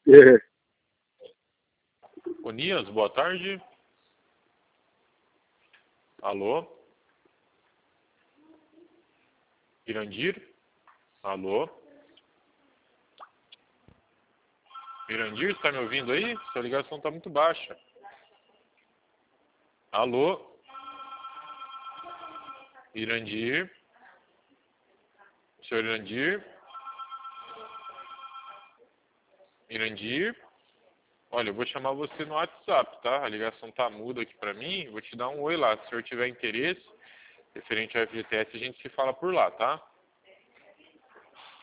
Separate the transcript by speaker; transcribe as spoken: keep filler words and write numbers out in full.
Speaker 1: É.
Speaker 2: Onias, boa tarde. Alô? Irandir? Alô? Irandir, está me ouvindo aí? Sua ligação está muito baixa. Alô? Irandir? Senhor Irandir? Irandir? Olha, eu vou chamar você no WhatsApp, tá? A ligação tá muda aqui pra mim. Vou te dar um oi lá. Se o senhor tiver interesse, referente ao F G T S, a gente se fala por lá, tá?